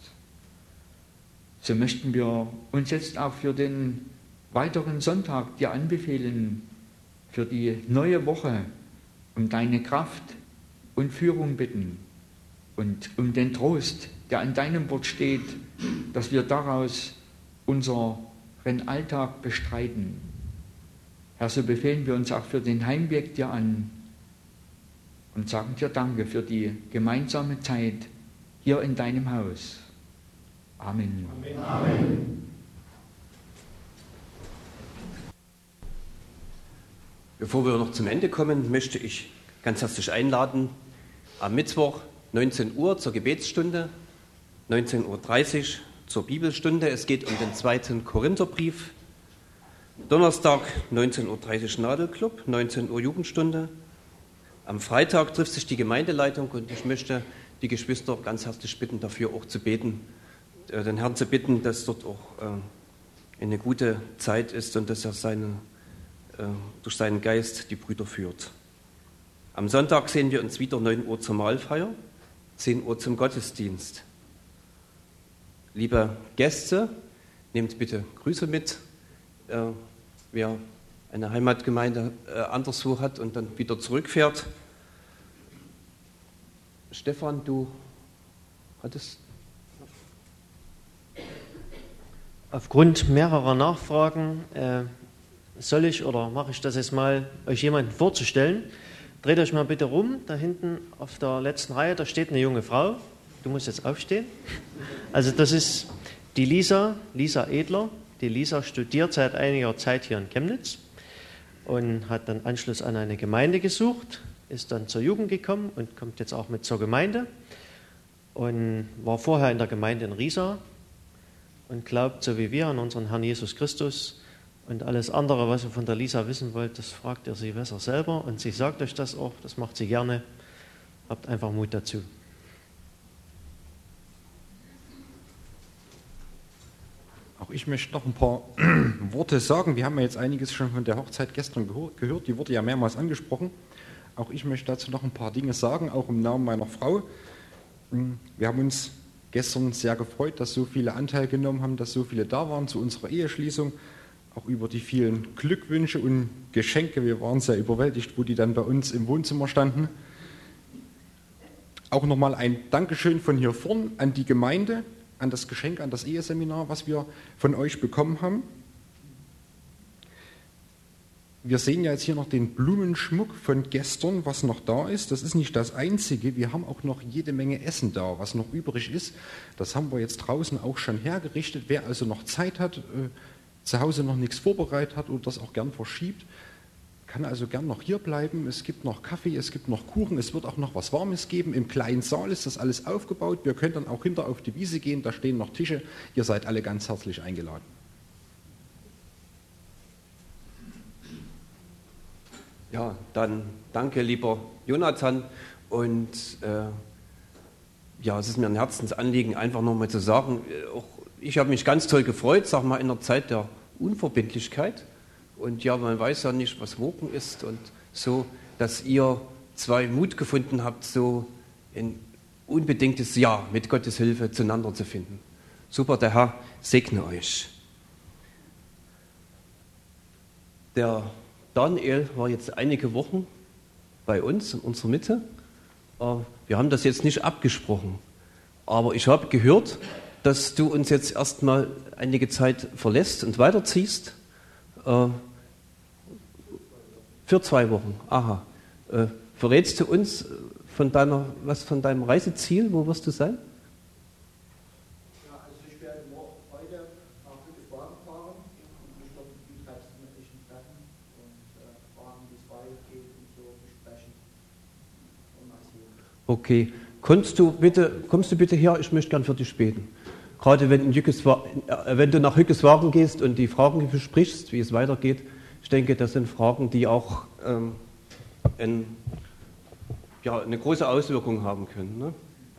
So möchten wir uns jetzt auch für den weiteren Sonntag dir anbefehlen, für die neue Woche, um deine Kraft und Führung bitten und um den Trost, der an deinem Wort steht, dass wir daraus unseren Alltag bestreiten. Herr, so befehlen wir uns auch für den Heimweg dir an und sagen dir Danke für die gemeinsame Zeit hier in deinem Haus. Amen. Amen. Amen. Bevor wir noch zum Ende kommen, möchte ich ganz herzlich einladen, am Mittwoch 19 Uhr zur Gebetsstunde, 19.30 Uhr zur Bibelstunde. Es geht um den 2. Korintherbrief. Donnerstag 19.30 Uhr Nadelclub, 19 Uhr Jugendstunde. Am Freitag trifft sich die Gemeindeleitung und ich möchte die Geschwister ganz herzlich bitten, dafür auch zu beten, den Herrn zu bitten, dass dort auch eine gute Zeit ist und dass er durch seinen Geist die Brüder führt. Am Sonntag sehen wir uns wieder 9 Uhr zur Mahlfeier, 10 Uhr zum Gottesdienst. Liebe Gäste, nehmt bitte Grüße mit. Wer eine Heimatgemeinde anderswo hat und dann wieder zurückfährt. Stefan, du hattest... Aufgrund mehrerer Nachfragen soll ich oder mache ich das jetzt mal, euch jemanden vorzustellen. Dreht euch mal bitte rum, da hinten auf der letzten Reihe, da steht eine junge Frau. Du musst jetzt aufstehen. Also das ist die Lisa Edler. Die Lisa studiert seit einiger Zeit hier in Chemnitz und hat dann Anschluss an eine Gemeinde gesucht, ist dann zur Jugend gekommen und kommt jetzt auch mit zur Gemeinde und war vorher in der Gemeinde in Riesa und glaubt, so wie wir, an unseren Herrn Jesus Christus. Und alles andere, was ihr von der Lisa wissen wollt, das fragt ihr sie besser selber. Und sie sagt euch das auch, das macht sie gerne. Habt einfach Mut dazu. Auch ich möchte noch ein paar Worte sagen. Wir haben ja jetzt einiges schon von der Hochzeit gestern gehört. Die wurde ja mehrmals angesprochen. Auch ich möchte dazu noch ein paar Dinge sagen, auch im Namen meiner Frau. Wir haben uns gestern sehr gefreut, dass so viele Anteil genommen haben, dass so viele da waren zu unserer Eheschließung. Auch über die vielen Glückwünsche und Geschenke. Wir waren sehr überwältigt, wo die dann bei uns im Wohnzimmer standen. Auch nochmal ein Dankeschön von hier vorn an die Gemeinde, an das Geschenk, an das Eheseminar, was wir von euch bekommen haben. Wir sehen ja jetzt hier noch den Blumenschmuck von gestern, was noch da ist. Das ist nicht das Einzige. Wir haben auch noch jede Menge Essen da, was noch übrig ist. Das haben wir jetzt draußen auch schon hergerichtet. Wer also noch Zeit hat, zu Hause noch nichts vorbereitet hat oder das auch gern verschiebt, kann also gern noch hier bleiben. Es gibt noch Kaffee, es gibt noch Kuchen, es wird auch noch was Warmes geben. Im kleinen Saal ist das alles aufgebaut. Wir können dann auch hinter auf die Wiese gehen, da stehen noch Tische. Ihr seid alle ganz herzlich eingeladen. Ja, dann danke, lieber Jonathan. Und ja, es ist mir ein Herzensanliegen, einfach nochmal zu sagen, auch ich habe mich ganz toll gefreut, sag mal, in der Zeit der Unverbindlichkeit. Und ja, man weiß ja nicht, was morgen ist. Und so, dass ihr zwei Mut gefunden habt, so ein unbedingtes Ja mit Gottes Hilfe zueinander zu finden. Super, der Herr segne euch. Der Daniel war jetzt einige Wochen bei uns in unserer Mitte. Wir haben das jetzt nicht abgesprochen. Aber ich habe gehört, dass du uns jetzt erstmal einige Zeit verlässt und weiterziehst. Für 2 Wochen. Aha. Verrätst du uns von deinem Reiseziel? Wo wirst du sein? Ja, also ich werde heute nach Hückeswagen fahren und mich dort mit Bietigheitsmännlichen treffen und fragen, wie es weitergeht und so besprechen und mal sehen. Okay. Kommst du bitte her? Ich möchte gern für dich beten. Gerade wenn du nach Hückeswagen gehst und die Fragen besprichst, wie es weitergeht, ich denke, das sind Fragen, die auch eine große Auswirkung haben können. Ne?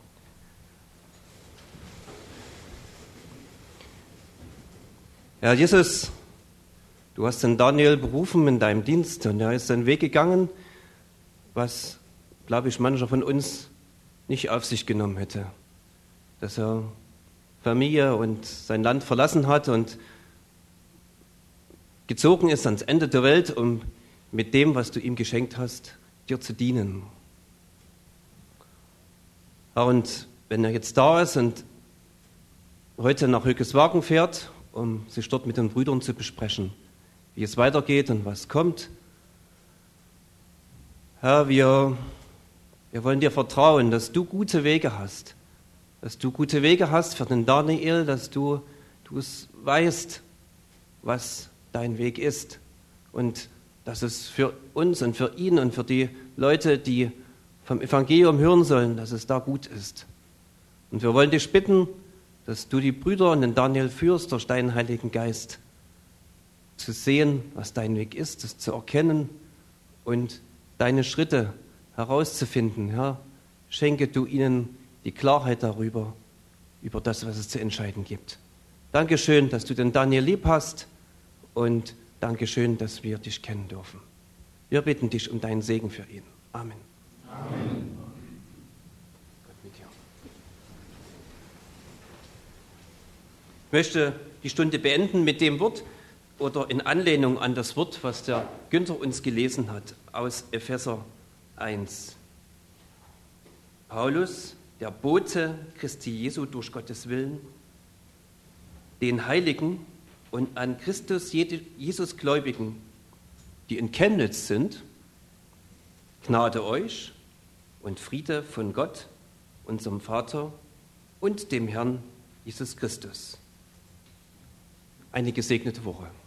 Herr Jesus, du hast den Daniel berufen in deinem Dienst und er ist seinen Weg gegangen, was, glaube ich, mancher von uns nicht auf sich genommen hätte. Dass er Familie und sein Land verlassen hat und gezogen ist ans Ende der Welt, um mit dem, was du ihm geschenkt hast, dir zu dienen. Und wenn er jetzt da ist und heute nach Hückeswagen fährt, um sich dort mit den Brüdern zu besprechen, wie es weitergeht und was kommt, Herr, wir wollen dir vertrauen, dass du gute Wege hast. Dass du gute Wege hast für den Daniel, dass du es weißt, was dein Weg ist. Und dass es für uns und für ihn und für die Leute, die vom Evangelium hören sollen, dass es da gut ist. Und wir wollen dich bitten, dass du die Brüder und den Daniel führst durch deinen Heiligen Geist, zu sehen, was dein Weg ist, das zu erkennen und deine Schritte herauszufinden. Herr, schenke du ihnen die Klarheit darüber, über das, was es zu entscheiden gibt. Dankeschön, dass du den Daniel lieb hast und Dankeschön, dass wir dich kennen dürfen. Wir bitten dich um deinen Segen für ihn. Amen. Amen. Gott mit dir. Ich möchte die Stunde beenden mit dem Wort oder in Anlehnung an das Wort, was der Günther uns gelesen hat aus Epheser 1. Paulus, der Bote Christi Jesu durch Gottes Willen, den Heiligen und an Christus Jesus Gläubigen, die in Chemnitz sind, Gnade euch und Friede von Gott, unserem Vater und dem Herrn Jesus Christus. Eine gesegnete Woche.